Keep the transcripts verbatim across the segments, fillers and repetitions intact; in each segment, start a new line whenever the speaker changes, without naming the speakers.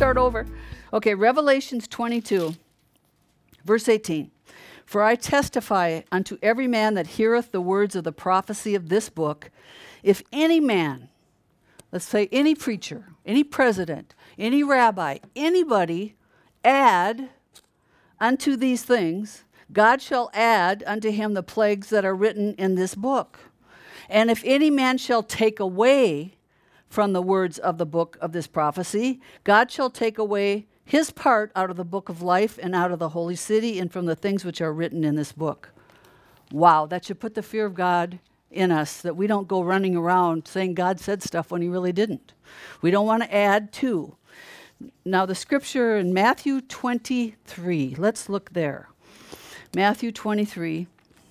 start over. Okay, Revelations twenty-two, verse eighteen. For I testify unto every man that heareth the words of the prophecy of this book, if any man, let's say any preacher, any president, any rabbi, anybody add unto these things, God shall add unto him the plagues that are written in this book. And if any man shall take away from the words of the book of this prophecy, God shall take away his part out of the book of life and out of the holy city and from the things which are written in this book. Wow, that should put the fear of God in us, that we don't go running around saying God said stuff when he really didn't. We don't want to add to. Now the scripture in Matthew twenty-three, let's look there. Matthew twenty-three.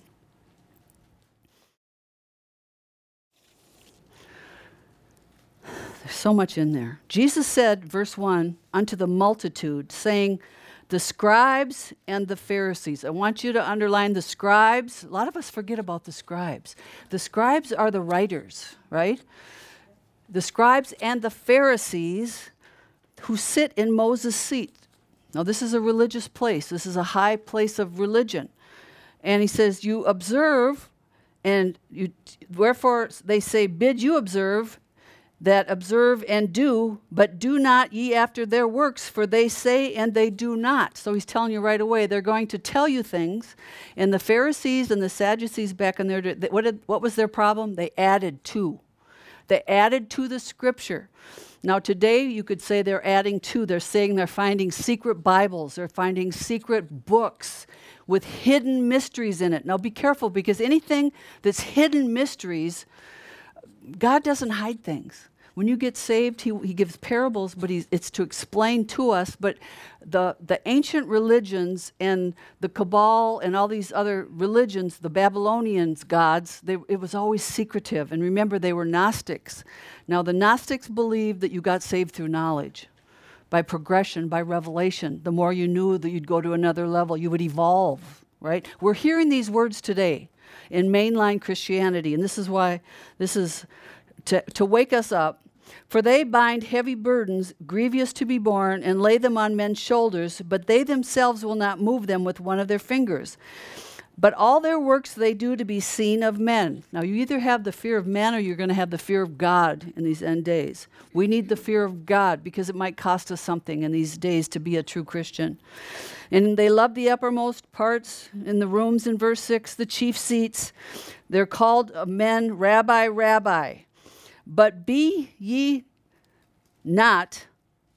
There's so much in there. Jesus said, verse one, unto the multitude, saying, the scribes and the Pharisees. I want you to underline the scribes. A lot of us forget about the scribes. The scribes are the writers, right? The scribes and the Pharisees who sit in Moses' seat. Now, this is a religious place. This is a high place of religion. And he says, you observe, and you, wherefore they say, bid you observe, that observe and do, but do not ye after their works, for they say and they do not. So he's telling you right away, they're going to tell you things. And the Pharisees and the Sadducees back in there, what, did, what was their problem? They added to. They added to the scripture. Now today you could say they're adding to, they're saying they're finding secret Bibles, they're finding secret books with hidden mysteries in it. Now be careful, because anything that's hidden mysteries, God doesn't hide things. When you get saved, he, he gives parables, but he's, it's to explain to us. But the, the ancient religions and the Cabal and all these other religions, the Babylonians' gods, they, it was always secretive. And remember, they were Gnostics. Now, the Gnostics believed that you got saved through knowledge, by progression, by revelation. The more you knew, that you'd go to another level. You would evolve, right? We're hearing these words today in mainline Christianity, and this is why this is to, to wake us up. For they bind heavy burdens, grievous to be borne, and lay them on men's shoulders, but they themselves will not move them with one of their fingers. But all their works they do to be seen of men. Now you either have the fear of men or you're going to have the fear of God in these end days. We need the fear of God because it might cost us something in these days to be a true Christian. And they love the uppermost parts in the rooms in verse six, the chief seats. They're called men, Rabbi, Rabbi. But be ye not,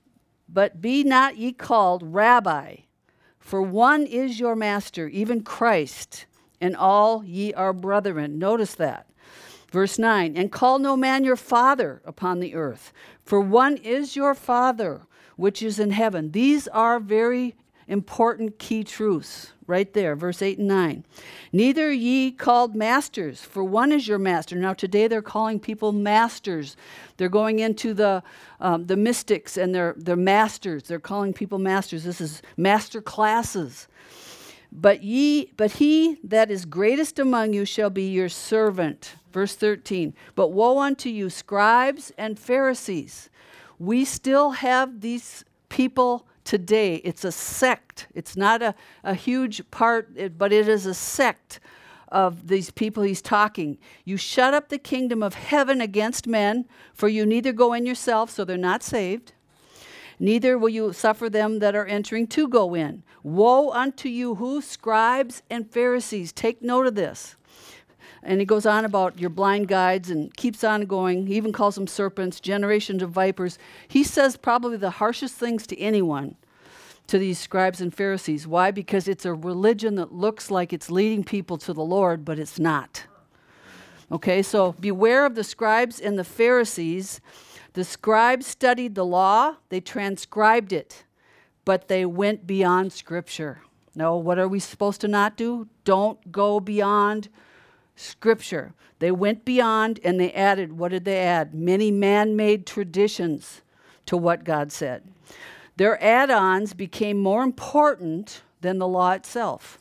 but be not ye called Rabbi, for one is your master, even Christ, and all ye are brethren. Notice that. Verse nine, and call no man your father upon the earth, for one is your Father, which is in heaven. These are very important key truths right there, verse eight and nine. Neither ye called masters, for one is your master. Now today they're calling people masters. They're going into the um, the mystics and they're, they're masters. They're calling people masters. This is master classes. But ye, but he that is greatest among you shall be your servant. Verse thirteen. But woe unto you, scribes and Pharisees. We still have these people today. It's a sect. It's not a, a huge part, but it is a sect of these people he's talking. You shut up the kingdom of heaven against men, for you neither go in yourself, so they're not saved, neither will you suffer them that are entering to go in. Woe unto you, who? Scribes and Pharisees. Take note of this. And he goes on about your blind guides and keeps on going. He even calls them serpents, generations of vipers. He says probably the harshest things to anyone, to these scribes and Pharisees. Why? Because it's a religion that looks like it's leading people to the Lord, but it's not. Okay, so beware of the scribes and the Pharisees. The scribes studied the law, they transcribed it, but they went beyond Scripture. No, what are we supposed to not do? Don't go beyond Scripture. They went beyond and they added, what did they add? Many man-made traditions to what God said. Their add-ons became more important than the law itself.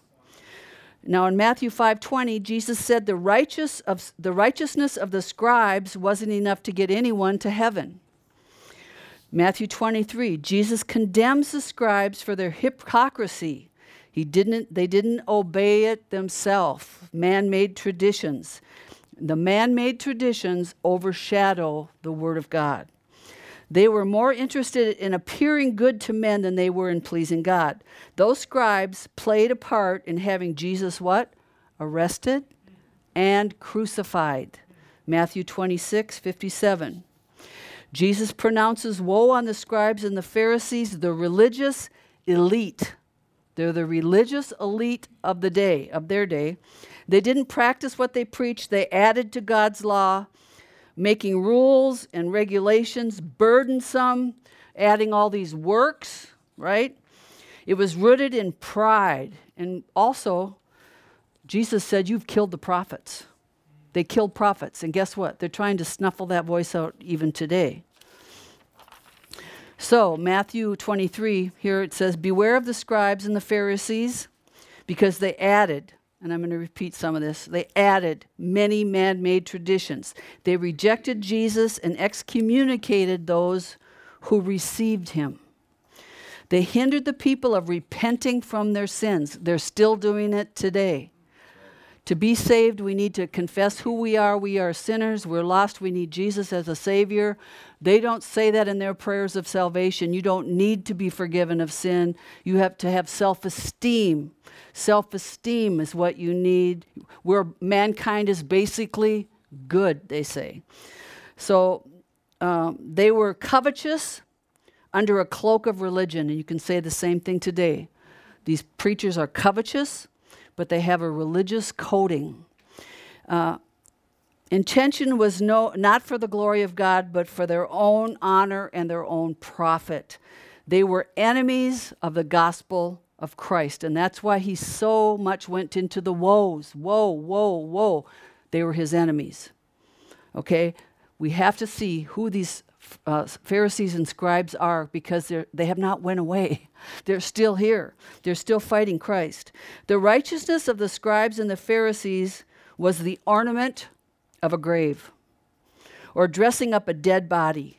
Now in Matthew five twenty, Jesus said the righteous of the righteousness of the scribes wasn't enough to get anyone to heaven. Matthew twenty-three, Jesus condemns the scribes for their hypocrisy. He didn't, they didn't obey it themselves, man-made traditions. The man-made traditions overshadow the Word of God. They were more interested in appearing good to men than they were in pleasing God. Those scribes played a part in having Jesus what? Arrested and crucified. Matthew twenty-six, fifty-seven. Jesus pronounces woe on the scribes and the Pharisees, the religious elite. They're the religious elite of the day, of their day. They didn't practice what they preached. They added to God's law, making rules and regulations burdensome, adding all these works, right? It was rooted in pride. And also, Jesus said, you've killed the prophets. They killed prophets. And guess what? They're trying to snuffle that voice out even today. So, Matthew twenty-three, here it says, beware of the scribes and the Pharisees, because they added, and I'm going to repeat some of this, they added many man-made traditions. They rejected Jesus and excommunicated those who received him. They hindered the people of repenting from their sins. They're still doing it today. To be saved, we need to confess who we are. We are sinners. We're lost. We need Jesus as a Savior. They don't say that in their prayers of salvation. You don't need to be forgiven of sin. You have to have self-esteem. Self-esteem is what you need. Where mankind is basically good, they say. So um, they were covetous under a cloak of religion. And you can say the same thing today. These preachers are covetous, but they have a religious coating. Uh, intention was no, not for the glory of God, but for their own honor and their own profit. They were enemies of the gospel of Christ, and that's why he so much went into the woes. Woe, woe, woe. They were his enemies. Okay? We have to see who these Uh, Pharisees and scribes are, because they they have not went away. They're still here. They're still fighting Christ. The righteousness of the scribes and the Pharisees was the ornament of a grave, or dressing up a dead body,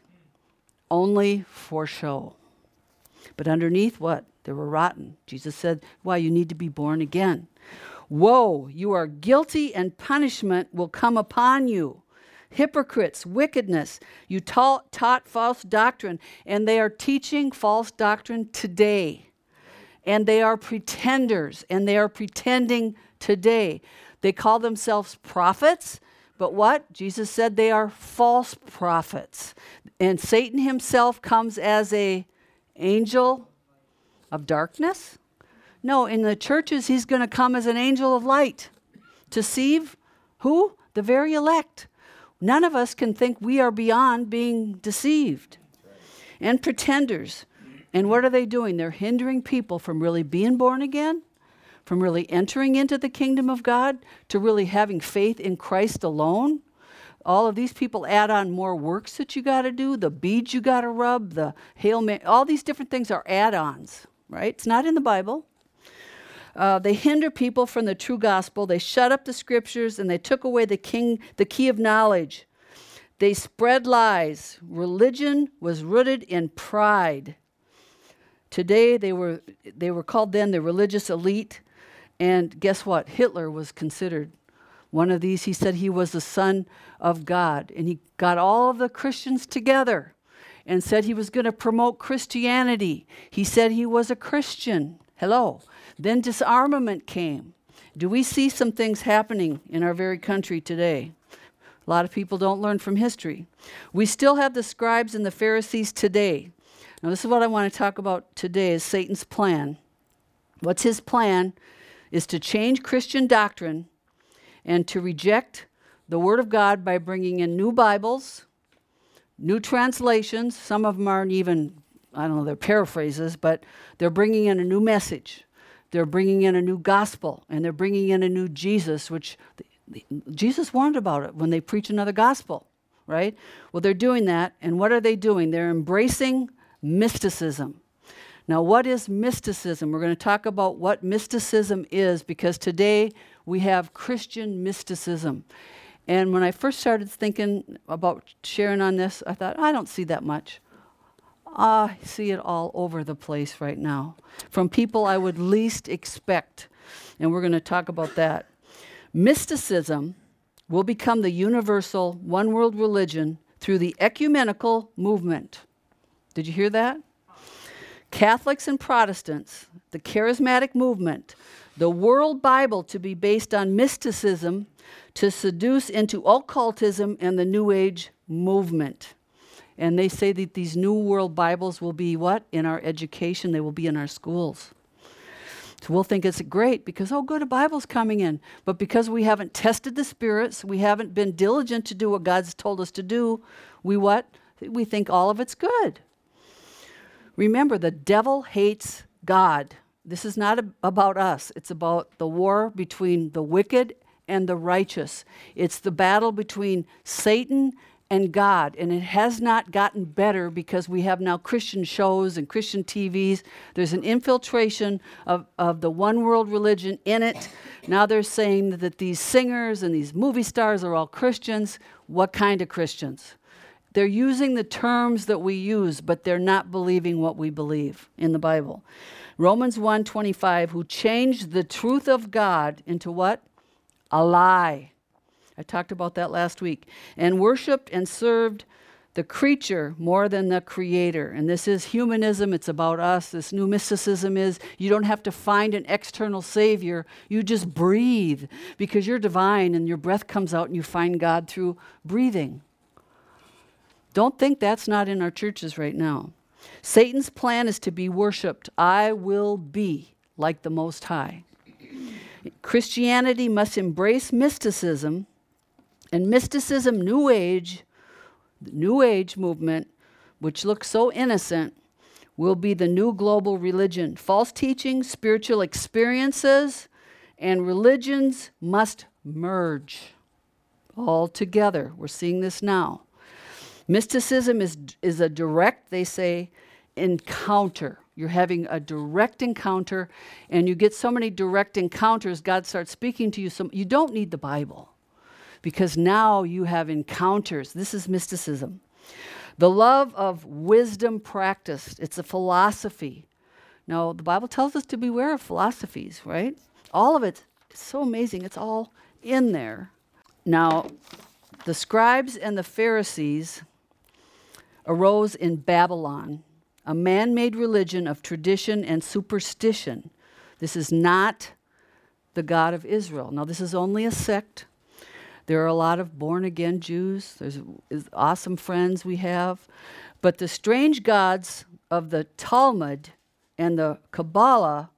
only for show. But underneath, what? They were rotten. Jesus said, why, you need to be born again. Woe, you are guilty, and punishment will come upon you. Hypocrites, wickedness. You taught, taught false doctrine, and they are teaching false doctrine today. And they are pretenders, and they are pretending today. They call themselves prophets, but what? Jesus said they are false prophets. And Satan himself comes as a angel of darkness? No, in the churches, he's going to come as an angel of light. To deceive who? The very elect. None of us can think we are beyond being deceived. And pretenders. And what are they doing? They're hindering people from really being born again, from really entering into the kingdom of God, to really having faith in Christ alone. All of these people add on more works that you got to do, the beads you got to rub, the Hail Mary, all these different things are add-ons, right? It's not in the Bible. Uh, they hinder people from the true gospel. They shut up the scriptures, and they took away the king, the key of knowledge. They spread lies. Religion was rooted in pride. Today, they were they were called then the religious elite. And guess what? Hitler was considered one of these. He said he was the son of God. And he got all of the Christians together and said he was going to promote Christianity. He said he was a Christian. Hello. Then disarmament came. Do we see some things happening in our very country today? A lot of people don't learn from history. We still have the scribes and the Pharisees today. Now, this is what I want to talk about today, is Satan's plan. What's his plan? Is to change Christian doctrine and to reject the Word of God by bringing in new Bibles, new translations. Some of them aren't even, I don't know, they're paraphrases, but they're bringing in a new message. They're bringing in a new gospel, and they're bringing in a new Jesus, which the, the, Jesus warned about it when they preach another gospel, right? Well, they're doing that, and what are they doing? They're embracing mysticism. Now, what is mysticism? We're going to talk about what mysticism is, because today we have Christian mysticism. And when I first started thinking about sharing on this, I thought, I don't see that much. I see it all over the place right now, from people I would least expect. And we're going to talk about that. Mysticism will become the universal one world religion through the ecumenical movement. Did you hear that? Catholics and Protestants, the charismatic movement, the world Bible to be based on mysticism to seduce into occultism and the New Age movement. And they say that these New World Bibles will be what? In our education, they will be in our schools. So we'll think it's great because, oh, good, a Bible's coming in. But because we haven't tested the spirits, we haven't been diligent to do what God's told us to do, we what? We think all of it's good. Remember, the devil hates God. This is not a- about us. It's about the war between the wicked and the righteous. It's the battle between Satan and God. And it has not gotten better because we have now Christian shows and Christian T Vs. There's an infiltration of, of the one world religion in it. Now they're saying that these singers and these movie stars are all Christians. What kind of Christians? They're using the terms that we use, but they're not believing what we believe in the Bible. Romans one twenty-five, who changed the truth of God into what? A lie. I talked about that last week. And worshiped and served the creature more than the creator. And this is humanism. It's about us. This new mysticism is you don't have to find an external savior. You just breathe because you're divine and your breath comes out and you find God through breathing. Don't think that's not in our churches right now. Satan's plan is to be worshiped. I will be like the Most High. Christianity must embrace mysticism. And mysticism, New Age, the New Age movement, which looks so innocent, will be the new global religion. False teaching, spiritual experiences, and religions must merge all together. We're seeing this now. Mysticism is, is a direct, they say, encounter. You're having a direct encounter, and you get so many direct encounters, God starts speaking to you. So you don't need the Bible. Because now you have encounters. This is mysticism. The love of wisdom practiced. It's a philosophy. Now, the Bible tells us to beware of philosophies, right? All of it is so amazing. It's all in there. Now, the scribes and the Pharisees arose in Babylon, a man-made religion of tradition and superstition. This is not the God of Israel. Now, this is only a sect. There are a lot of born-again Jews. There's awesome friends we have. But the strange gods of the Talmud and the Kabbalah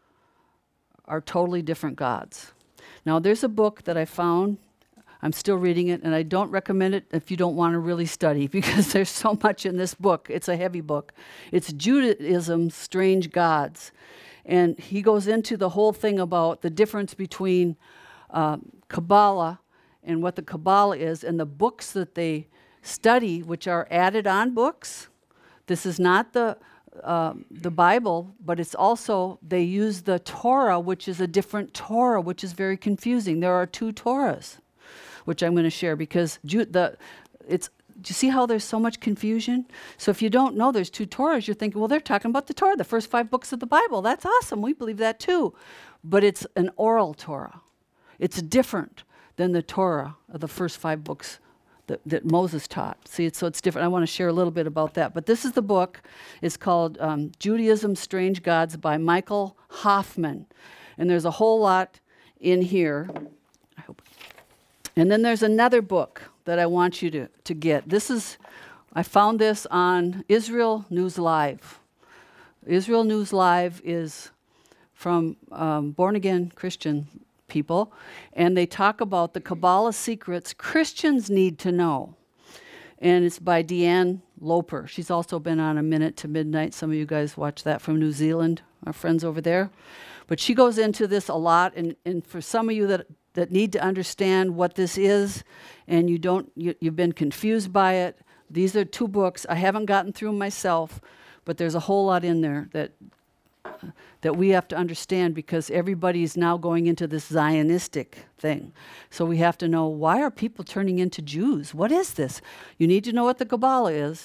are totally different gods. Now, there's a book that I found. I'm still reading it, and I don't recommend it if you don't want to really study because there's so much in this book. It's a heavy book. It's Judaism's Strange Gods. And he goes into the whole thing about the difference between uh, Kabbalah and what the Kabbalah is, and the books that they study, which are added on books. This is not the uh, the Bible, but it's also, they use the Torah, which is a different Torah, which is very confusing. There are two Torahs, which I'm going to share because Ju- the it's. Do you see how there's so much confusion? So if you don't know there's two Torahs, you're thinking, well, they're talking about the Torah, the first five books of the Bible. That's awesome. We believe that too. But it's an oral Torah. It's different than the Torah of the first five books that, that Moses taught. See, it's, so it's different. I want to share a little bit about that. But this is the book. It's called um, Judaism's Strange Gods by Michael Hoffman. And there's a whole lot in here. I hope. And then there's another book that I want you to, to get. This is, I found this on Israel News Live. Israel News Live is from um, born-again Christian people, and they talk about the Kabbalah secrets Christians need to know. And it's by Deanne Loper. She's also been on A Minute to Midnight. Some of you guys watch that from New Zealand, our friends over there. But she goes into this a lot, and, and for some of you that, that need to understand what this is, and you don't, you, you've been confused by it, these are two books. I haven't gotten through them myself, but there's a whole lot in there that that we have to understand because everybody's now going into this Zionistic thing. So we have to know, why are people turning into Jews? What is this? You need to know what the Kabbalah is.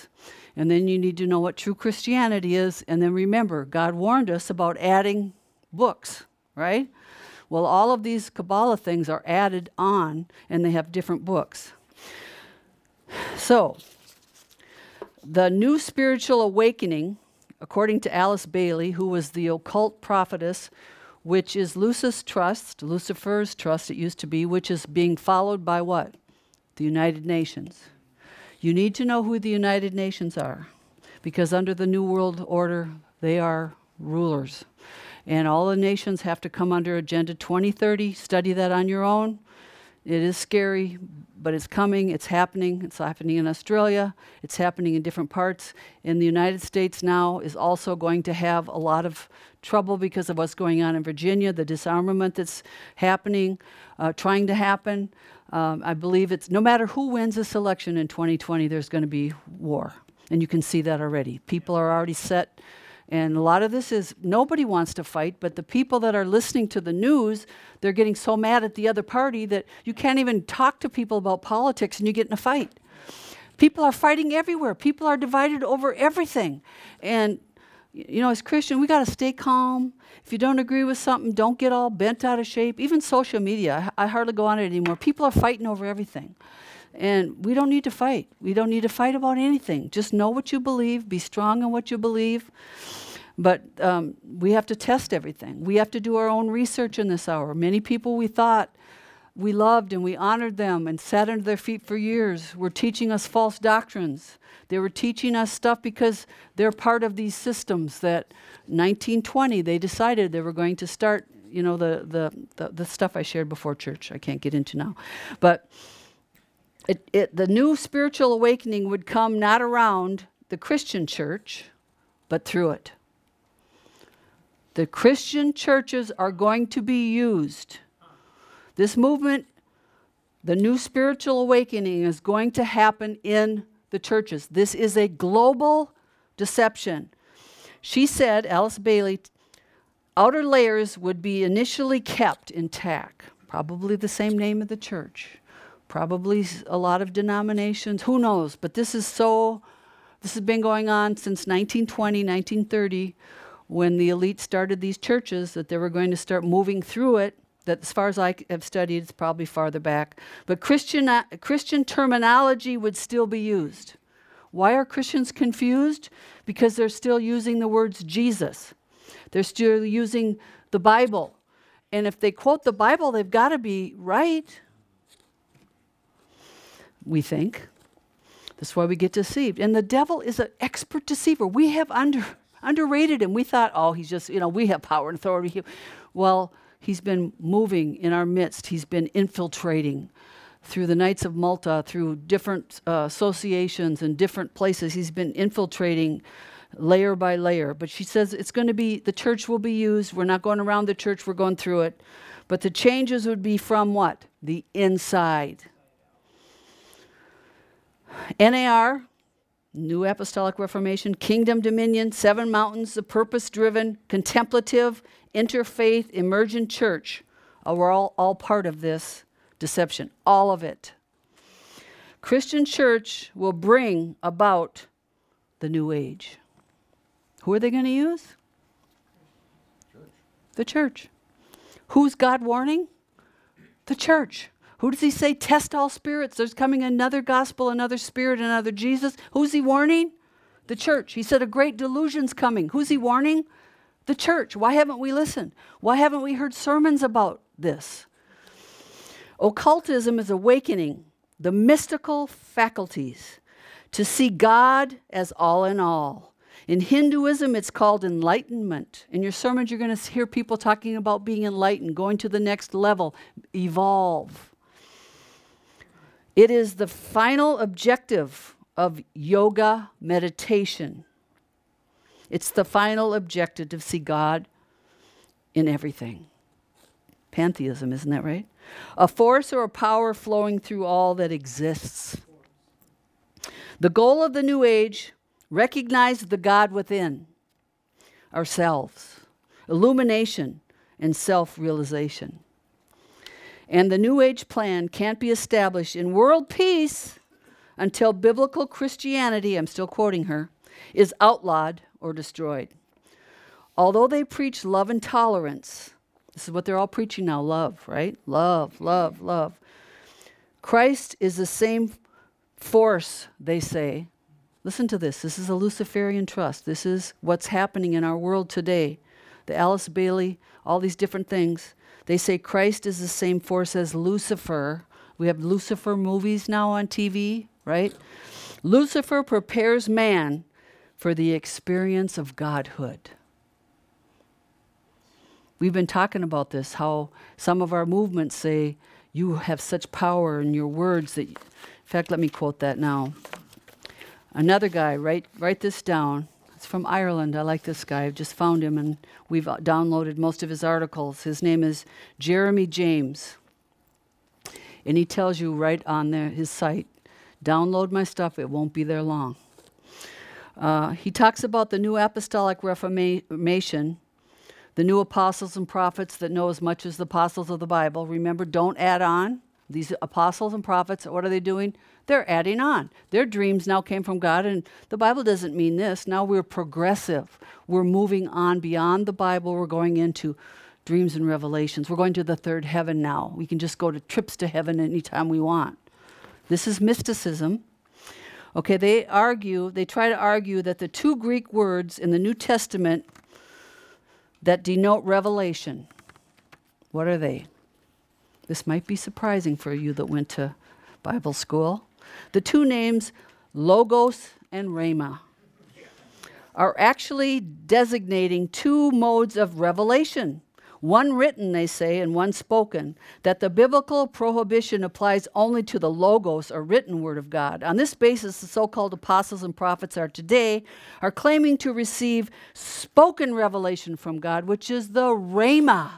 And then you need to know what true Christianity is. And then remember, God warned us about adding books, right? Well, all of these Kabbalah things are added on, and they have different books. So, the new spiritual awakening, according to Alice Bailey, who was the occult prophetess, which is Lucis Trust, Lucifer's Trust it used to be, which is being followed by what? The United Nations. You need to know who the United Nations are, because under the New World Order, they are rulers. And all the nations have to come under Agenda twenty thirty. Study that on your own. It is scary, but it's coming, it's happening. It's happening in Australia. It's happening in different parts. And the United States now is also going to have a lot of trouble because of what's going on in Virginia, the disarmament that's happening, uh, trying to happen. Um, I believe it's, no matter who wins this election in twenty twenty, there's going to be war. And you can see that already. People are already set. And a lot of this is, nobody wants to fight, but the people that are listening to the news, they're getting so mad at the other party that you can't even talk to people about politics and you get in a fight. People are fighting everywhere. People are divided over everything. And, you know, as Christian, we got to stay calm. If you don't agree with something, don't get all bent out of shape. Even social media, I, I hardly go on it anymore. People are fighting over everything. And we don't need to fight. We don't need to fight about anything. Just know what you believe. Be strong in what you believe. But um, we have to test everything. We have to do our own research in this hour. Many people we thought we loved and we honored them and sat under their feet for years were teaching us false doctrines. They were teaching us stuff because they're part of these systems that nineteen twenty they decided they were going to start, you know, the, the, the, the stuff I shared before church I can't get into now. But It, it, the new spiritual awakening would come not around the Christian church, but through it. The Christian churches are going to be used. This movement, the new spiritual awakening, is going to happen in the churches. This is a global deception. She said, Alice Bailey, outer layers would be initially kept intact, probably the same name of the church. Probably a lot of denominations, who knows? But this is so, this has been going on since nineteen twenty, nineteen thirty, when the elite started these churches, that they were going to start moving through it. That as far as I have studied, it's probably farther back. But Christian, uh, Christian terminology would still be used. Why are Christians confused? Because they're still using the words Jesus. They're still using the Bible. And if they quote the Bible, they've got to be right. We think. That's why we get deceived. And the devil is an expert deceiver. We have under underrated him. We thought, oh, he's just, you know, we have power and authority. Well, he's been moving in our midst. He's been infiltrating through the Knights of Malta, through different uh, associations and different places. He's been infiltrating layer by layer. But she says it's going to be, the church will be used. We're not going around the church. We're going through it. But the changes would be from what? The inside. N A R, New Apostolic Reformation, Kingdom Dominion, Seven Mountains, the purpose-driven, contemplative, interfaith, emergent church are all, all part of this deception, all of it. Christian church will bring about the new age. Who are they going to use? Church. The church. Who's God warning? The church. Who does he say? Test all spirits. There's coming another gospel, another spirit, another Jesus. Who's he warning? The church. He said a great delusion's coming. Who's he warning? The church. Why haven't we listened? Why haven't we heard sermons about this? Occultism is awakening the mystical faculties to see God as all in all. In Hinduism, it's called enlightenment. In your sermons, you're going to hear people talking about being enlightened, going to the next level, evolve. It is the final objective of yoga meditation. It's the final objective to see God in everything. Pantheism, isn't that right? A force or a power flowing through all that exists. The goal of the New Age, recognize the God within ourselves, illumination and self-realization. And the New Age plan can't be established in world peace until biblical Christianity, I'm still quoting her, is outlawed or destroyed. Although they preach love and tolerance, this is what they're all preaching now, love, right? Love, love, love. Christ is the same force, they say. Listen to this. This is a Luciferian trust. This is what's happening in our world today. The Alice Bailey, all these different things. They say Christ is the same force as Lucifer. We have Lucifer movies now on T V, right? Lucifer prepares man for the experience of godhood. We've been talking about this, how some of our movements say, you have such power in your words that, you, in fact, let me quote that now. Another guy, write, write this down. It's from Ireland. I like this guy. I've just found him, and we've downloaded most of his articles. His name is Jeremy James. And he tells you right on there, his site, download my stuff. It won't be there long. Uh, he talks about the new apostolic reformation, the new apostles and prophets that know as much as the apostles of the Bible. Remember, don't add on. These apostles and prophets, what are they doing? They're adding on. Their dreams now came from God, and the Bible doesn't mean this. Now we're progressive. We're moving on beyond the Bible. We're going into dreams and revelations. We're going to the third heaven now. We can just go to trips to heaven anytime we want. This is mysticism. Okay, they argue, they try to argue that the two Greek words in the New Testament that denote revelation, what are they? This might be surprising for you that went to Bible school. The two names, Logos and Rhema, are actually designating two modes of revelation. One written, they say, and one spoken, that the biblical prohibition applies only to the Logos, or written word of God. On this basis, the so-called apostles and prophets are today are claiming to receive spoken revelation from God, which is the Rhema,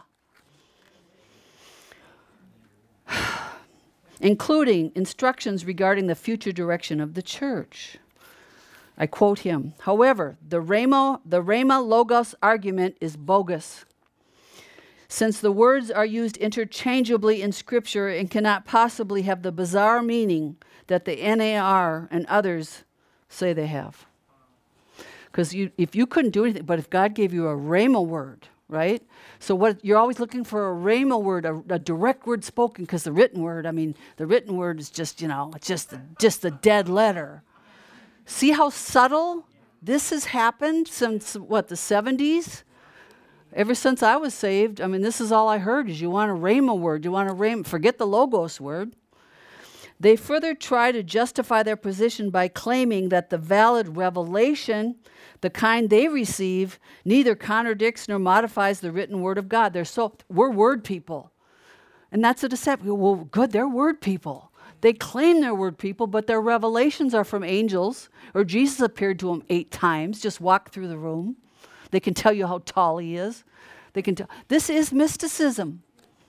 including instructions regarding the future direction of the church. I quote him. However, the Rhema, the Rhema Logos argument is bogus, since the words are used interchangeably in Scripture and cannot possibly have the bizarre meaning that the N A R and others say they have. Because you, if you couldn't do anything, but if God gave you a Rhema word, right? So what you're always looking for a Rhema word, a, a direct word spoken, because the written word, I mean, the written word is just, you know, it's just the, just the dead letter. See how subtle this has happened since, what, the seventies? Ever since I was saved, I mean, this is all I heard is you want a Rhema word, you want a Rhema, forget the Logos word. They further try to justify their position by claiming that the valid revelation, the kind they receive, neither contradicts nor modifies the written word of God. They're so, we're word people. And that's a deception. Well, good, they're word people. They claim they're word people, but their revelations are from angels, or Jesus appeared to them eight times, just walked through the room. They can tell you how tall he is. They can tell. This is mysticism.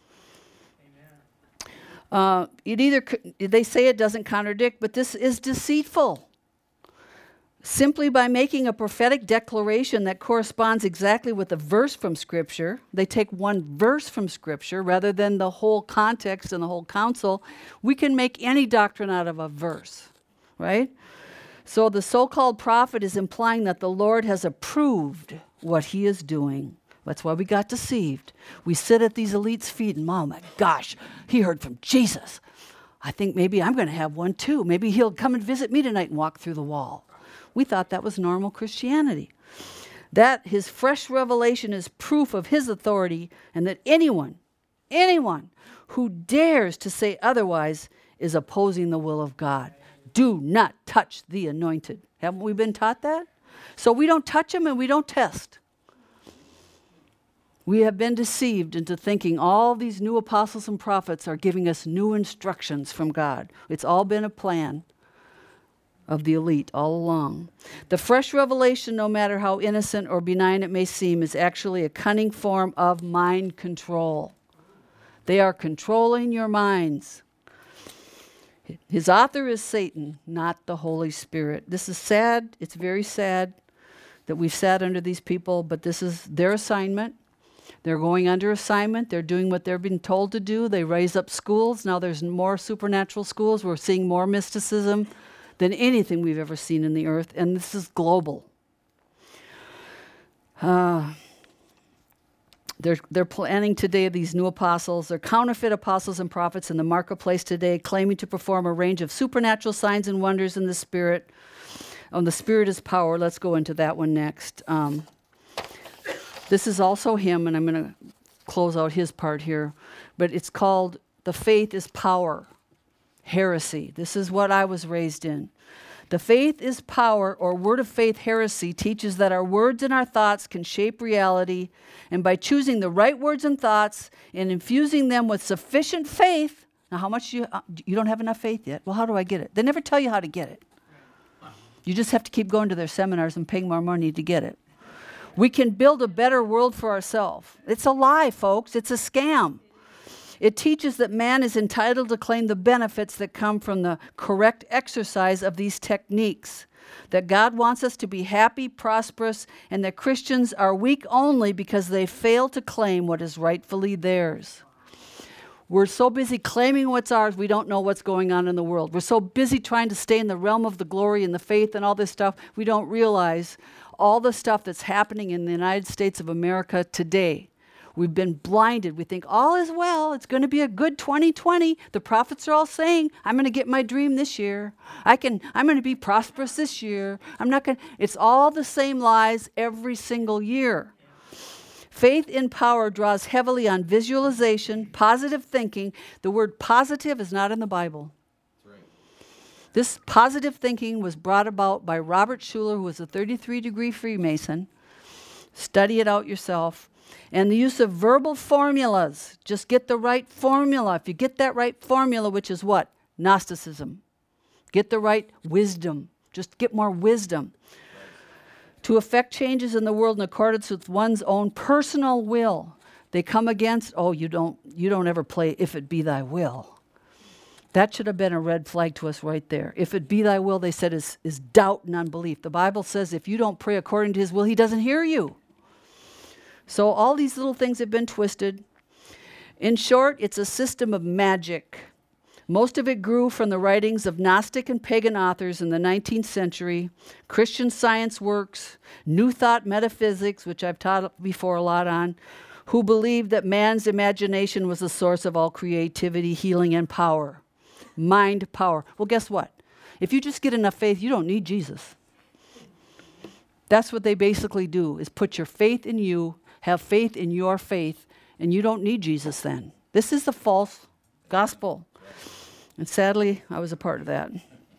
Uh, it either they say it doesn't contradict, but this is deceitful. Simply by making a prophetic declaration that corresponds exactly with a verse from Scripture, they take one verse from Scripture rather than the whole context and the whole counsel. We can make any doctrine out of a verse, right? So the so-called prophet is implying that the Lord has approved what he is doing. That's why we got deceived. We sit at these elites' feet and, oh my gosh, he heard from Jesus. I think maybe I'm going to have one too. Maybe he'll come and visit me tonight and walk through the wall. We thought that was normal Christianity. That his fresh revelation is proof of his authority, and that anyone, anyone who dares to say otherwise is opposing the will of God. Do not touch the anointed. Haven't we been taught that? So we don't touch them and we don't test. We have been deceived into thinking all these new apostles and prophets are giving us new instructions from God. It's all been a plan of the elite all along. The fresh revelation, no matter how innocent or benign it may seem, is actually a cunning form of mind control. They are controlling your minds. His author is Satan, not the Holy Spirit. This is sad. It's very sad that we've sat under these people, but this is their assignment. They're going under assignment. They're doing what they're being told to do. They raise up schools. Now there's more supernatural schools. We're seeing more mysticism. than anything we've ever seen in the earth, and this is global. Uh, they're, they're planning today these new apostles. They're counterfeit apostles and prophets in the marketplace today, claiming to perform a range of supernatural signs and wonders in the Spirit. Oh, the Spirit is power. Let's go into that one next. Um, this is also him, and I'm going to close out his part here. But it's called The Faith is Power. Heresy. This is what I was raised in. The faith is power, or word of faith heresy, teaches that our words and our thoughts can shape reality, and by choosing the right words and thoughts and infusing them with sufficient faith. Now, how much you uh, you don't have enough faith yet? Well, how do I get it? They never tell you how to get it. You just have to keep going to their seminars and paying more money to get it. We can build a better world for ourselves. It's a lie, folks. It's a scam. It teaches that man is entitled to claim the benefits that come from the correct exercise of these techniques, that God wants us to be happy, prosperous, and that Christians are weak only because they fail to claim what is rightfully theirs. We're so busy claiming what's ours, we don't know what's going on in the world. We're so busy trying to stay in the realm of the glory and the faith and all this stuff, we don't realize all the stuff that's happening in the United States of America today. We've been blinded. We think all is well. It's going to be a good twenty twenty. The prophets are all saying, I'm going to get my dream this year. I can, I'm going to be prosperous this year. I'm not going to. It's all the same lies every single year. Faith in power draws heavily on visualization, positive thinking. The word positive is not in the Bible. That's right. This positive thinking was brought about by Robert Schuller, who was a thirty-three degree Freemason. Study it out yourself. And the use of verbal formulas. Just get the right formula. If you get that right formula, which is what? Gnosticism. Get the right wisdom. Just get more wisdom. Right. To effect changes in the world in accordance with one's own personal will. They come against, oh, you don't, you don't ever play if it be thy will. That should have been a red flag to us right there. If it be thy will, they said, is, is doubt and unbelief. The Bible says if you don't pray according to his will, he doesn't hear you. So all these little things have been twisted. In short, it's a system of magic. Most of it grew from the writings of Gnostic and pagan authors in the nineteenth century, Christian science works, New Thought metaphysics, which I've taught before a lot on, who believed that man's imagination was the source of all creativity, healing, and power. Mind power. Well, guess what? If you just get enough faith, you don't need Jesus. That's what they basically do, is put your faith in you, have faith in your faith, and you don't need Jesus then. This is the false gospel. And sadly, I was a part of that.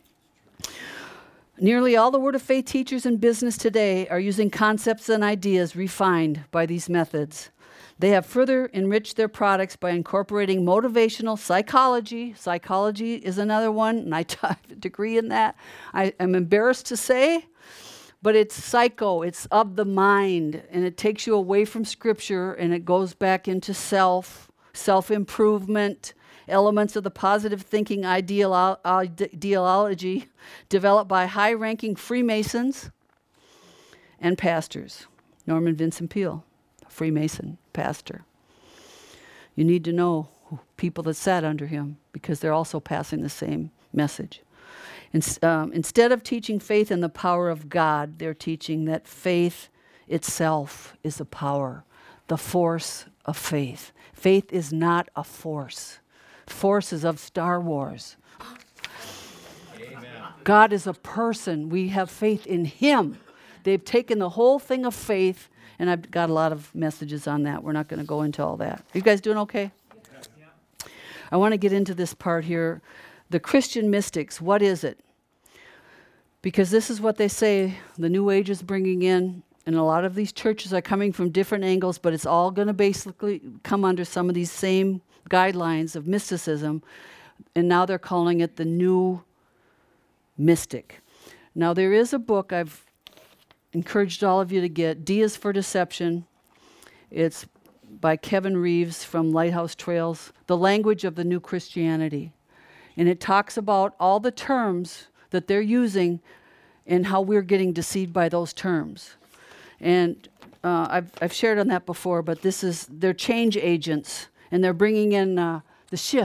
Nearly all the Word of Faith teachers in business today are using concepts and ideas refined by these methods. They have further enriched their products by incorporating motivational psychology. Psychology is another one, and I have a degree in that. I am embarrassed to say, but it's psycho, it's of the mind, and it takes you away from Scripture, and it goes back into self, self-improvement, elements of the positive thinking ideolo- ideology developed by high-ranking Freemasons and pastors. Norman Vincent Peale, a Freemason pastor. You need to know people that sat under him because they're also passing the same message. In, um, instead of teaching faith in the power of God, they're teaching that faith itself is the power, the force of faith. Faith is not a force. Force is of Star Wars. Amen. God is a person. We have faith in him. They've taken the whole thing of faith, and I've got a lot of messages on that. We're not going to go into all that. Are you guys doing okay? Yeah. I want to get into this part here. The Christian mystics, what is it? Because this is what they say the New Age is bringing in, and a lot of these churches are coming from different angles, but it's all going to basically come under some of these same guidelines of mysticism, and now they're calling it the New Mystic. Now, there is a book I've encouraged all of you to get, D is for Deception. It's by Kevin Reeves from Lighthouse Trails, The Language of the New Christianity. And it talks about all the terms that they're using and how we're getting deceived by those terms. And uh, I've, I've shared on that before, but this is, they're change agents, and they're bringing in uh, the shift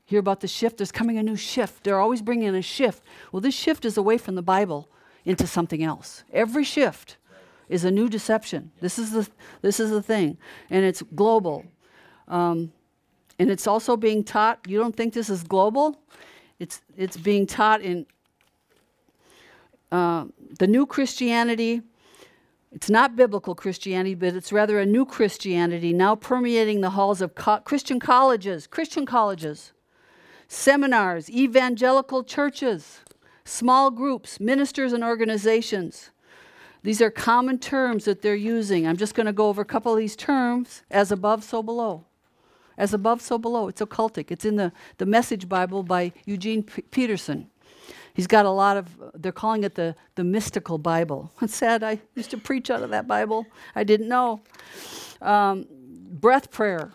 Hear about the shift? There's coming a new shift. They're always bringing in a shift. Well, this shift is away from the Bible into something else. Every shift is a new deception. This is the this is the thing, and it's global, um, and it's also being taught. You don't think this is global? It's it's being taught in uh, the new Christianity. It's not biblical Christianity, but it's rather a new Christianity now permeating the halls of co- Christian colleges, Christian colleges, seminars, evangelical churches, small groups, ministers and organizations. These are common terms that they're using. I'm just going to go over a couple of these terms. As above, so below. As above, so below. It's occultic. It's in the, the Message Bible by Eugene P- Peterson. He's got a lot of, they're calling it the, the mystical Bible. It's sad, I used to preach out of that Bible. I didn't know. Um, breath prayer.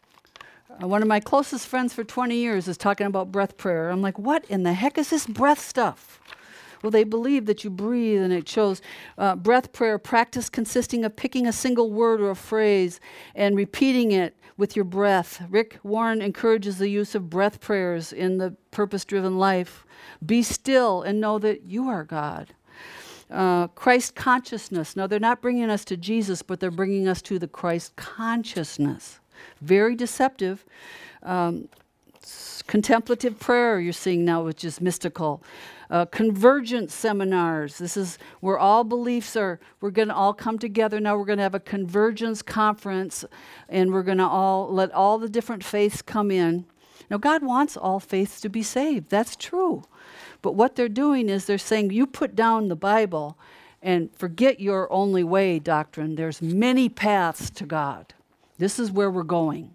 Uh, one of my closest friends for twenty years is talking about breath prayer. I'm like, what in the heck is this breath stuff? Well, they believe that you breathe, and it shows uh, breath prayer, practice consisting of picking a single word or a phrase and repeating it with your breath. Rick Warren encourages the use of breath prayers in the purpose-driven life. Be still and know that you are God. Uh, Christ consciousness. Now, they're not bringing us to Jesus, but they're bringing us to the Christ consciousness. Very deceptive. Um, contemplative prayer you're seeing now, which is mystical. Uh, convergence seminars. This is where all beliefs are, we're going to all come together. Now we're going to have a convergence conference, and we're going to all let all the different faiths come in. Now, God wants all faiths to be saved. That's true. But what they're doing is they're saying, you put down the Bible and forget your only way doctrine. There's many paths to God. This is where we're going.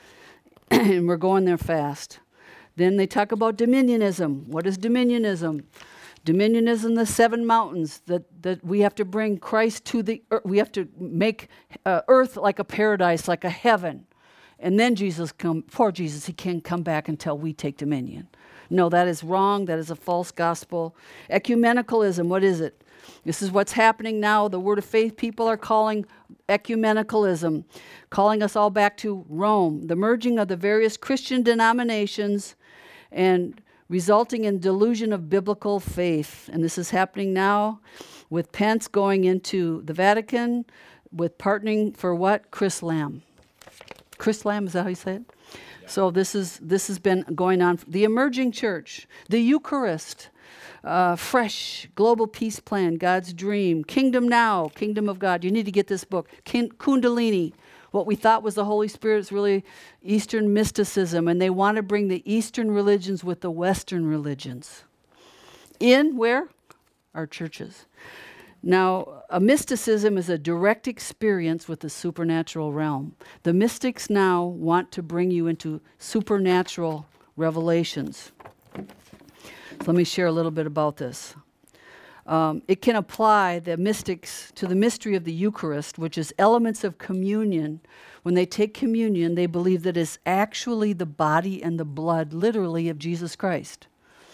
And we're going there fast. Then they talk about dominionism. What is dominionism? Dominionism, the seven mountains, that, that we have to bring Christ to the earth. We have to make uh, earth like a paradise, like a heaven. And then Jesus come, poor Jesus, he can't come back until we take dominion. No, that is wrong. That is a false gospel. Ecumenicalism, what is it? This is what's happening now. The Word of Faith people are calling ecumenicalism, calling us all back to Rome, the merging of the various Christian denominations and resulting in delusion of biblical faith. And this is happening now with Pence going into the Vatican with partnering for what? Chris Lamb. Chris Lamb, is that how you say it? Yeah. So this is this has been going on. The emerging church, the Eucharist, uh, fresh, global peace plan, God's dream, kingdom now, kingdom of God. You need to get this book. Kin- Kundalini, what we thought was the Holy Spirit is really Eastern mysticism, and they want to bring the Eastern religions with the Western religions. In where? Our churches. Now, a mysticism is a direct experience with the supernatural realm. The mystics now want to bring you into supernatural revelations. So let me share a little bit about this. Um, it can apply the mystics to the mystery of the Eucharist, which is elements of communion. When they take communion, they believe that it's actually the body and the blood, literally, of Jesus Christ.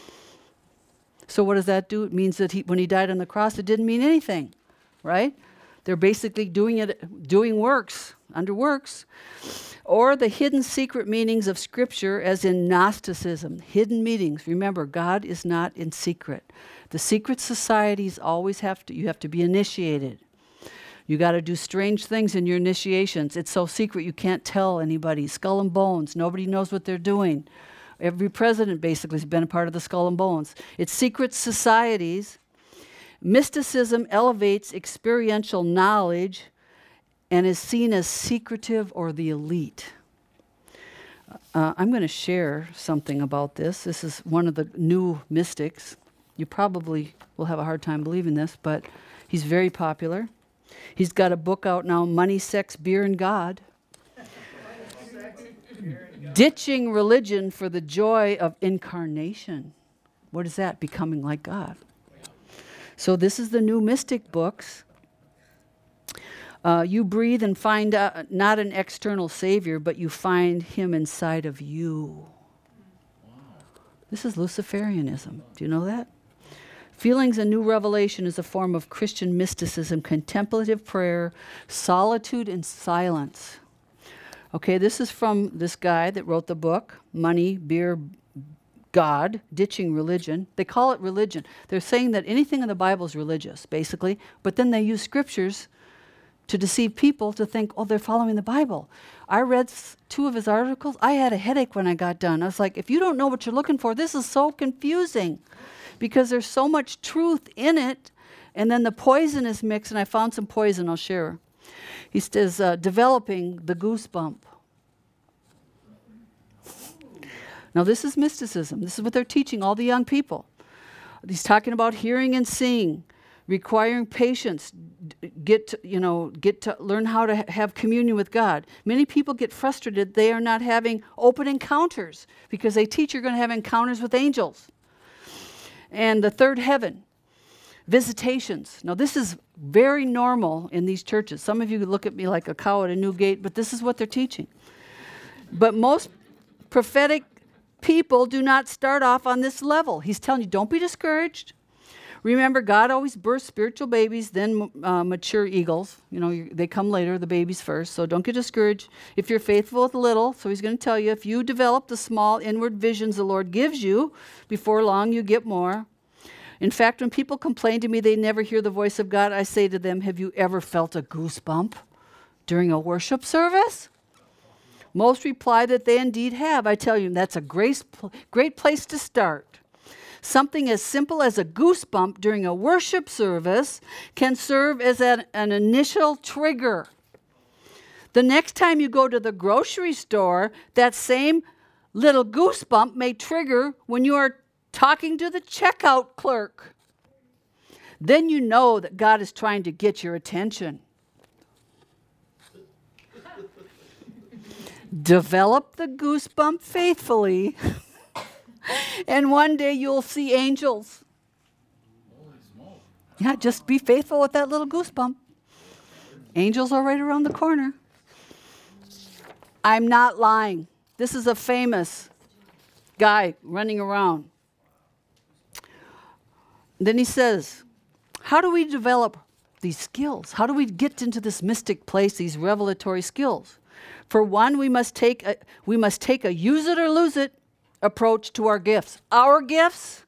So what does that do? It means that he, when he died on the cross, it didn't mean anything, right? They're basically doing it, doing works, under works. Or the hidden secret meanings of Scripture, as in Gnosticism, hidden meanings. Remember, God is not in secret. The secret societies always have to, you have to be initiated. You got to do strange things in your initiations. It's so secret you can't tell anybody. Skull and bones, nobody knows what they're doing. Every president basically has been a part of the Skull and Bones. It's secret societies. Mysticism elevates experiential knowledge and is seen as secretive or the elite. Uh, I'm going to share something about this. This is one of the new mystics. You probably will have a hard time believing this, but he's very popular. He's got a book out now, Money, Sex, Beer, and God. Ditching religion for the joy of incarnation. What is that? Becoming like God. So this is the new mystic books. Uh, you breathe and find uh, not an external savior, but you find him inside of you. Wow. This is Luciferianism. Do you know that? Feelings and New Revelation is a form of Christian mysticism, contemplative prayer, solitude, and silence. Okay, this is from this guy that wrote the book, Money, Beer, God, ditching religion. They call it religion. They're saying that anything in the Bible is religious, basically, but then they use scriptures to deceive people to think, oh, they're following the Bible. I read s- two of his articles. I had a headache when I got done. I was like, if you don't know what you're looking for, this is so confusing because there's so much truth in it, and then the poison is mixed, and I found some poison I'll share. He says, uh, developing the goosebump. Now, this is mysticism. This is what they're teaching all the young people. He's talking about hearing and seeing, requiring patience, d- get to, you know, get to learn how to ha- have communion with God. Many people get frustrated they are not having open encounters because they teach you're going to have encounters with angels. And the third heaven, visitations. Now, this is very normal in these churches. Some of you look at me like a cow at a new gate, but this is what they're teaching. But most prophetic people do not start off on this level. He's telling you, don't be discouraged. Remember, God always births spiritual babies, then uh, mature eagles. You know, you, they come later, the babies first. So don't get discouraged. If you're faithful with little, so he's going to tell you, if you develop the small inward visions the Lord gives you, before long you get more. In fact, when people complain to me they never hear the voice of God, I say to them, have you ever felt a goosebump during a worship service? Most reply that they indeed have. I tell you, that's a great, great place to start. Something as simple as a goosebump during a worship service can serve as an, an initial trigger. The next time you go to the grocery store, that same little goosebump may trigger when you are talking to the checkout clerk. Then you know that God is trying to get your attention. Develop the goosebump faithfully, and one day you'll see angels. Yeah, just be faithful with that little goosebump. Angels are right around the corner. I'm not lying. This is a famous guy running around. Then he says, how do we develop these skills? How do we get into this mystic place, these revelatory skills? For one, we must take a, we must take a use it or lose it approach to our gifts. Our gifts,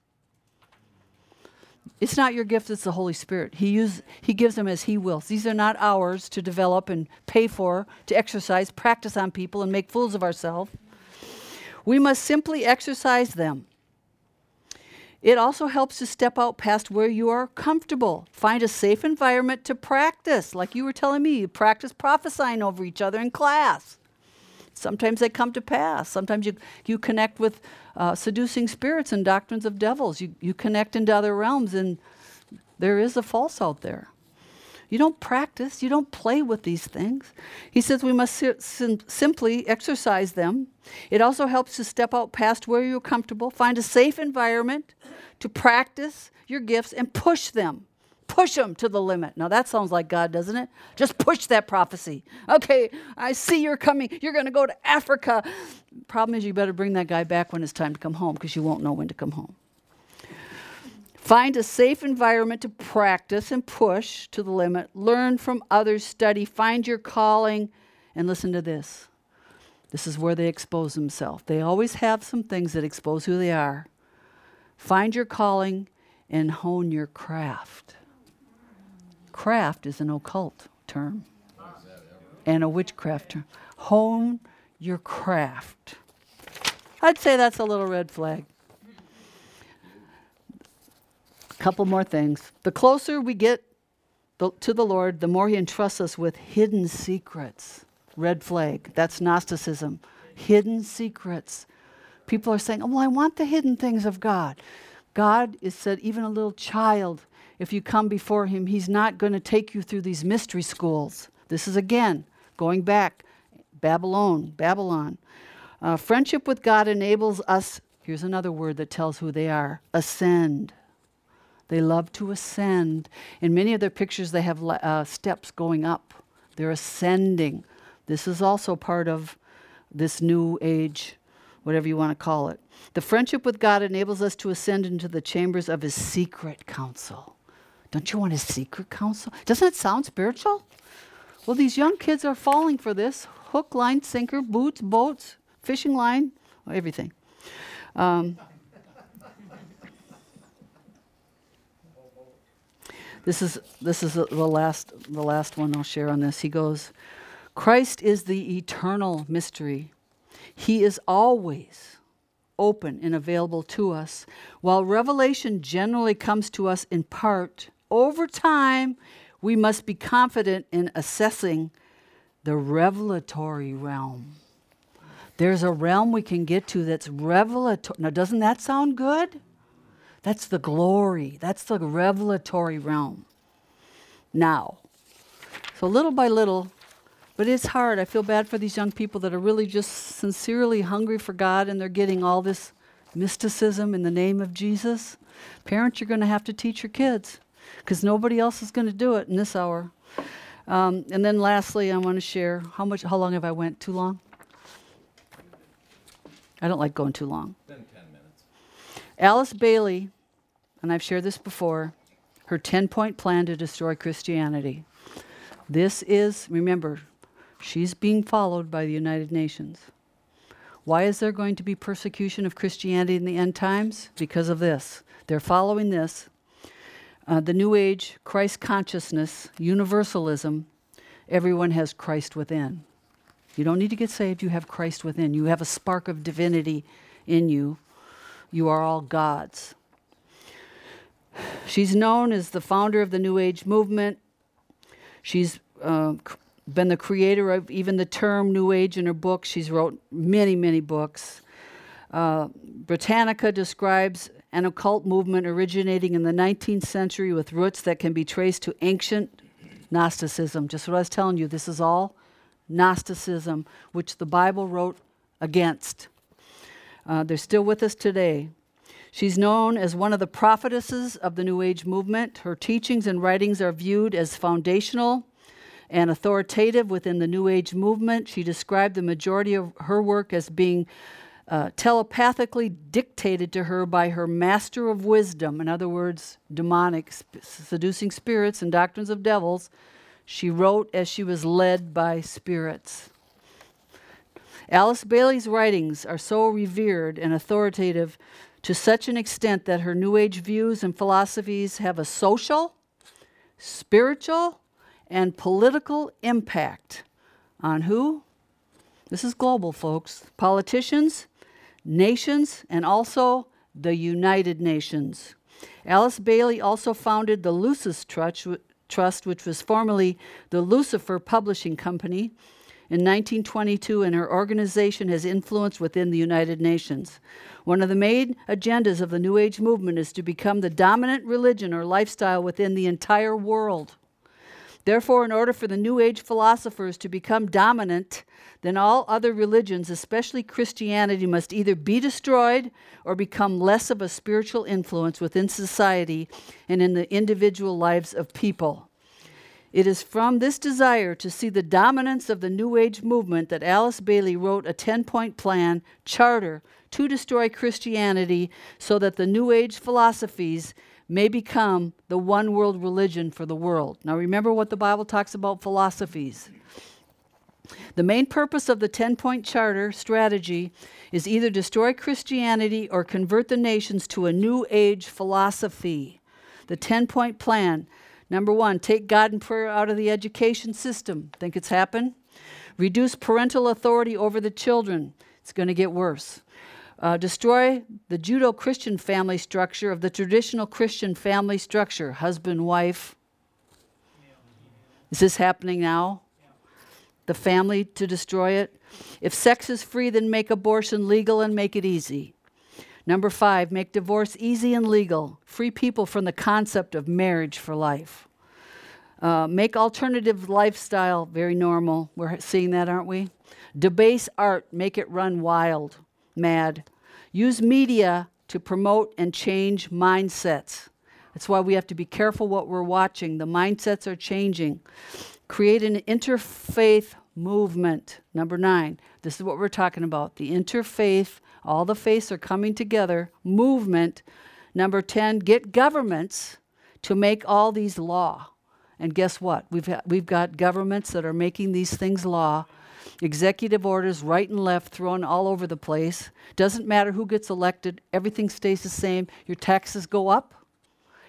it's not your gift, it's the Holy Spirit. He use, he gives them as he wills. These are not ours to develop and pay for, to exercise, practice on people, and make fools of ourselves. We must simply exercise them. It also helps to step out past where you are comfortable. Find a safe environment to practice. Like you were telling me, you practice prophesying over each other in class. Sometimes they come to pass. Sometimes you, you connect with uh, seducing spirits and doctrines of devils. You, you connect into other realms, and there is a false out there. You don't practice. You don't play with these things. He says we must si- sim- simply exercise them. It also helps to step out past where you're comfortable. Find a safe environment to practice your gifts and push them. Push them to the limit. Now that sounds like God, doesn't it? Just push that prophecy. Okay, I see you're coming. You're going to go to Africa. Problem is you better bring that guy back when it's time to come home because you won't know when to come home. Find a safe environment to practice and push to the limit. Learn from others, study, find your calling, and listen to this. This is where they expose themselves. They always have some things that expose who they are. Find your calling and hone your craft. Craft is an occult term and a witchcraft term. Hone your craft. I'd say that's a little red flag. Couple more things. The closer we get the, to the Lord, the more he entrusts us with hidden secrets. Red flag. That's Gnosticism. Hidden secrets. People are saying, oh, well, I want the hidden things of God. God is said, even a little child, if you come before him, he's not going to take you through these mystery schools. This is, again, going back, Babylon, Babylon. Uh, friendship with God enables us, here's another word that tells who they are, ascend. They love to ascend. In many of their pictures, they have uh, steps going up. They're ascending. This is also part of this new age, whatever you want to call it. The friendship with God enables us to ascend into the chambers of his secret counsel. Don't you want his secret counsel? Doesn't it sound spiritual? Well, these young kids are falling for this. Hook, line, sinker, boots, boats, fishing line, everything. Um, This is this is the last the last one I'll share on this. He goes, Christ is the eternal mystery. He is always open and available to us. While revelation generally comes to us in part, over time, we must be confident in assessing the revelatory realm. There's a realm we can get to that's revelatory. Now, doesn't that sound good? That's the glory. That's the revelatory realm. Now, so little by little, but it's hard. I feel bad for these young people that are really just sincerely hungry for God, and they're getting all this mysticism in the name of Jesus. Parents, you're going to have to teach your kids, because nobody else is going to do it in this hour. Um, and then lastly, I want to share, how much, how long have I went? Too long? I don't like going too long.
Then ten minutes.
Alice Bailey, and I've shared this before, her ten-point plan to destroy Christianity. This is, remember, she's being followed by the United Nations. Why is there going to be persecution of Christianity in the end times? Because of this. They're following this. Uh, the New Age, Christ consciousness, universalism, everyone has Christ within. You don't need to get saved, you have Christ within. You have a spark of divinity in you. You are all God's. She's known as the founder of the New Age movement. She's uh, c- been the creator of even the term New Age in her books. She's wrote many, many books. Uh, Britannica describes an occult movement originating in the nineteenth century with roots that can be traced to ancient Gnosticism. Just what I was telling you, this is all Gnosticism, which the Bible wrote against. Uh, they're still with us today. She's known as one of the prophetesses of the New Age movement. Her teachings and writings are viewed as foundational and authoritative within the New Age movement. She described the majority of her work as being uh, telepathically dictated to her by her master of wisdom. In other words, demonic, sp- seducing spirits and doctrines of devils. She wrote as she was led by spirits. Alice Bailey's writings are so revered and authoritative to such an extent that her New Age views and philosophies have a social, spiritual, and political impact on who? This is global, folks. Politicians, nations, and also the United Nations. Alice Bailey also founded the Lucis Trust, Trust, which was formerly the Lucifer Publishing Company, in nineteen twenty-two, and her organization has influence within the United Nations. One of the main agendas of the New Age movement is to become the dominant religion or lifestyle within the entire world. Therefore, in order for the New Age philosophers to become dominant, then all other religions, especially Christianity, must either be destroyed or become less of a spiritual influence within society and in the individual lives of people. It is from this desire to see the dominance of the New Age movement that Alice Bailey wrote a ten-point plan, charter, to destroy Christianity so that the New Age philosophies may become the one world religion for the world. Now remember what the Bible talks about philosophies. The main purpose of the ten-point charter strategy is either destroy Christianity or convert the nations to a New Age philosophy. The ten-point plan. Number one, take God and prayer out of the education system. Think it's happened? Reduce parental authority over the children. It's going to get worse. Uh, destroy the Judeo-Christian family structure of the traditional Christian family structure. Husband, wife. Is this happening now? The family, to destroy it. If sex is free, then make abortion legal and make it easy. Number five, make divorce easy and legal. Free people from the concept of marriage for life. Uh, make alternative lifestyle very normal. We're seeing that, aren't we? Debase art. Make it run wild, mad. Use media to promote and change mindsets. That's why we have to be careful what we're watching. The mindsets are changing. Create an interfaith movement. Number nine. This is what we're talking about. The interfaith, all the faiths are coming together, movement. Number ten, get governments to make all these law. And guess what? We've ha- we've got governments that are making these things law. Executive orders, right and left, thrown all over the place. Doesn't matter who gets elected. Everything stays the same. Your taxes go up.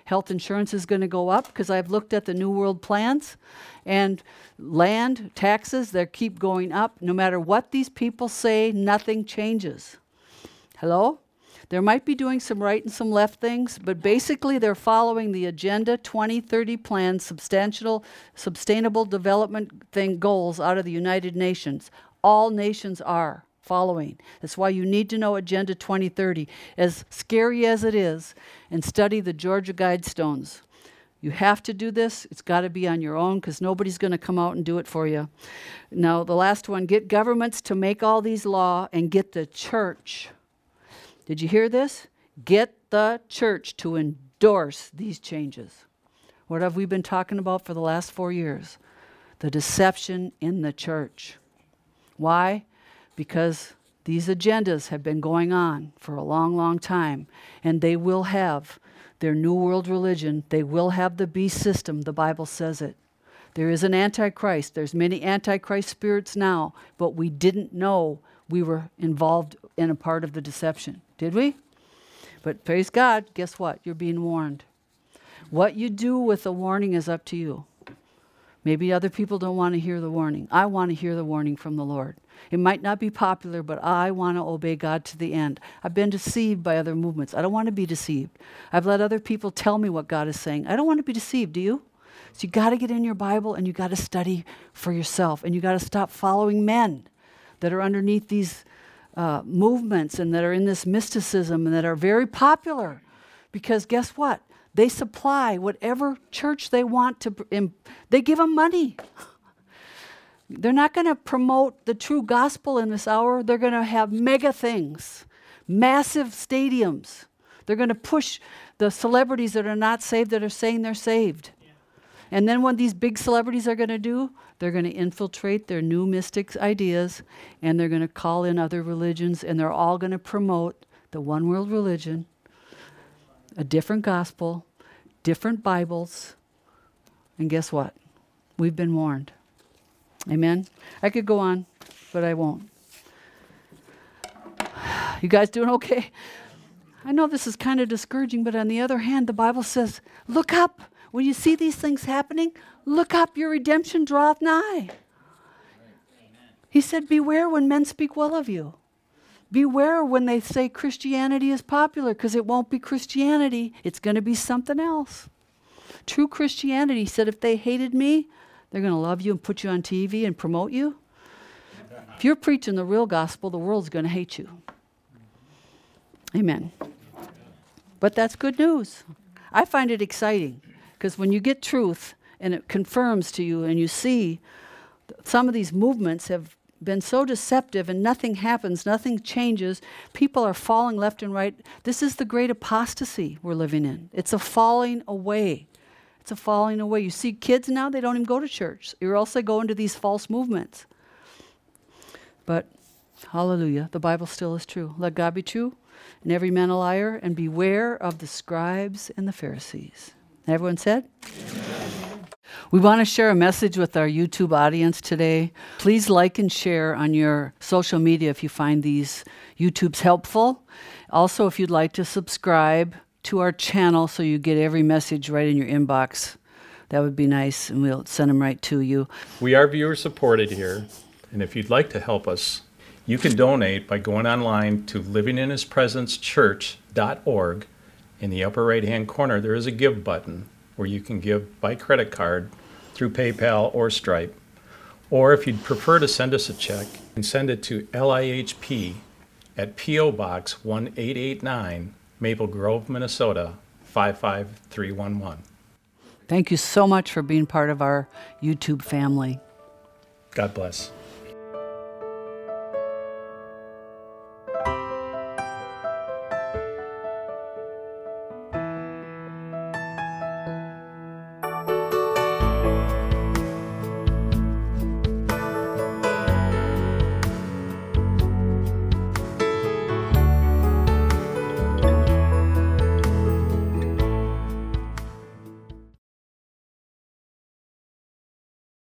health insurance is going to go up because I've looked at the New World plans, and land taxes, they keep going up. No matter what these people say, nothing changes. Hello? They might be doing some right and some left things, but basically they're following the Agenda twenty thirty plan, substantial, sustainable development thing goals out of the United Nations. All nations are following. That's why you need to know Agenda twenty thirty, as scary as it is, and study the Georgia Guidestones. You have to do this. It's got to be on your own because nobody's going to come out and do it for you. Now, the last one, get governments to make all these law and get the church. Did you hear this? Get the church to endorse these changes. What have we been talking about for the last four years? The deception in the church. Why? Because these agendas have been going on for a long, long time, and they will have their New World religion. They will have the beast system. The Bible says it. There is an antichrist. There's many antichrist spirits now, but we didn't know we were involved in a part of the deception. Did we? But praise God, guess what? You're being warned. What you do with the warning is up to you. Maybe other people don't want to hear the warning. I want to hear the warning from the Lord. It might not be popular, but I want to obey God to the end. I've been deceived by other movements. I don't want to be deceived. I've let other people tell me what God is saying. I don't want to be deceived, do you? So you got to get in your Bible and you got to study for yourself, and you got to stop following men that are underneath these uh, movements and that are in this mysticism and that are very popular. Because guess what? They supply whatever church they want to, um, they give them money. They're not going to promote the true gospel in this hour. They're going to have mega things, massive stadiums. They're going to push the celebrities that are not saved that are saying they're saved. Yeah. And then what these big celebrities are going to do, they're going to infiltrate their new mystics ideas, and they're going to call in other religions, and they're all going to promote the one world religion, a different gospel, different Bibles. And guess what? We've been warned. Amen? I could go on, but I won't. You guys doing okay? I know this is kind of discouraging, but on the other hand, the Bible says, look up. When you see these things happening, look up, your redemption draweth nigh. He said, beware when men speak well of you. Beware when they say Christianity is popular, because it won't be Christianity. It's going to be something else. True Christianity said if they hated me, they're going to love you and put you on T V and promote you. If you're preaching the real gospel, the world's going to hate you. Amen. But that's good news. I find it exciting, because when you get truth and it confirms to you and you see some of these movements have been so deceptive and nothing happens, nothing changes, people are falling left and right. This is the great apostasy we're living in. It's a falling away. It's a falling away. You see kids now, they don't even go to church, or else they go into these false movements. But, hallelujah, the Bible still is true. Let God be true, and every man a liar, and beware of the scribes and the Pharisees. Everyone said? Amen. We want to share a message with our YouTube audience today. Please like and share on your social media if you find these YouTubes helpful. Also, if you'd like to subscribe to our channel so you get every message right in your inbox, that would be nice, and we'll send them right to you.
We are viewer supported here, and if you'd like to help us, you can donate by going online to living in his presence church dot org. In the upper right-hand corner, there is a Give button where you can give by credit card through PayPal or Stripe. Or if you'd prefer to send us a check, you can send it to L I H P at P O Box one eight eight nine, Maple Grove, Minnesota, five five three one one.
Thank you so much for being part of our YouTube family.
God bless.